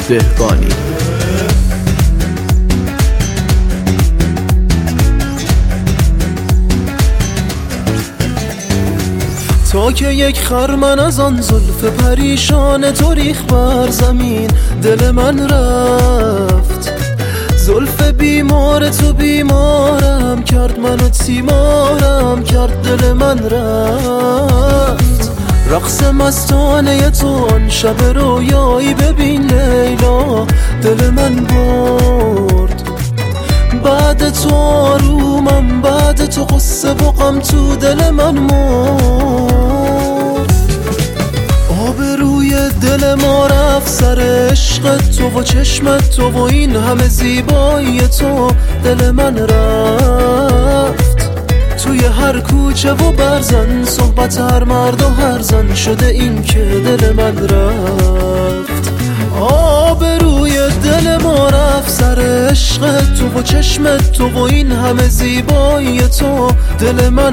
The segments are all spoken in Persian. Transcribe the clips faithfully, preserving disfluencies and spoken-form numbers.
دهقانی. تا که یک خرمن از آن زلف پریشان تو ریخ بر زمین، دل من رفت. زلف بیمار تو بیمارم کرد، منو تیمارم کرد، دل من رفت. رقص مستانه تو آن شب رویایی ببین لیلا، دل من برد. بعد تو آرومم، بعد تو قصه و غم تو دل من مرد. آب روی دل ما رفت سر عشق تو و چشمت تو و این همه زیبایی تو، دل من رفت. توی هر کوچه و برزن صحبت هر مرد و هر زن شده این که دل من رفت. آب روی دل ما رفت سر عشق تو و چشمت تو و این همه زیبایی تو، دل من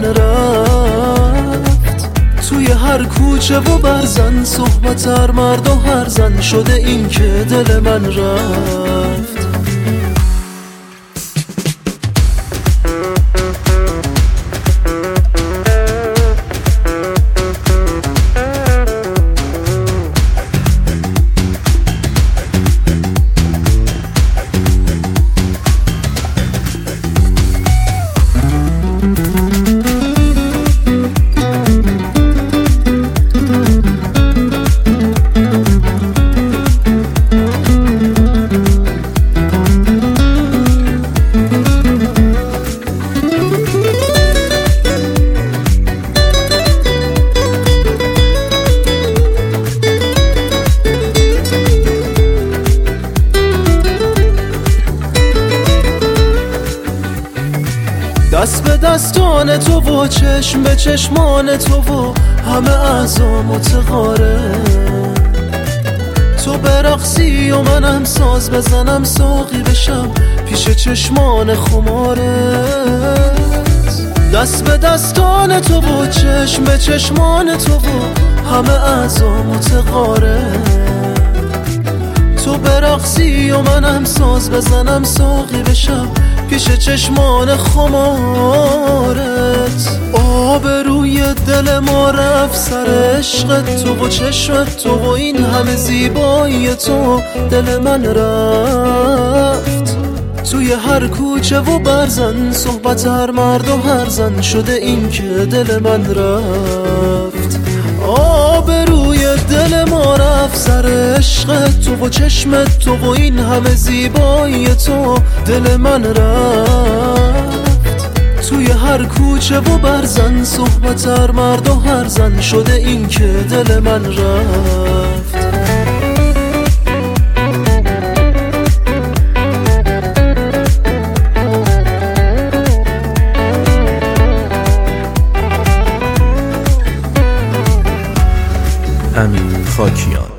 رفت. توی هر کوچه و برزن صحبت هر مرد و هر زن شده این که دل من رفت. دست به دستان تو و چشم به چشمان تو و همه اعضا متقاره. تو برقصی و منم ساز بزنم ساقی بشم پیش چشمان خمارت. دست به دستان تو و چشم به چشمان تو و همه اعضا متقاره. تو برقصی و منم ساز بزنم ساقی بشم پیش چشمان خمارت. آب روی دل ما رفت سر عشق تو و چشمت تو و این همه زیبایی تو، دل من رفت. توی هر کوچه و برزن صحبت هر مرد و هر زن شده این که دل من رفت. آب روی دل ما رفت سر عشق تو و چشمت تو و این همه زیبایی تو، دل من رفت. توی هر کوچه و برزن صحبت هر مرد و هر زن شده این که دل من رفت. امین خاکیان.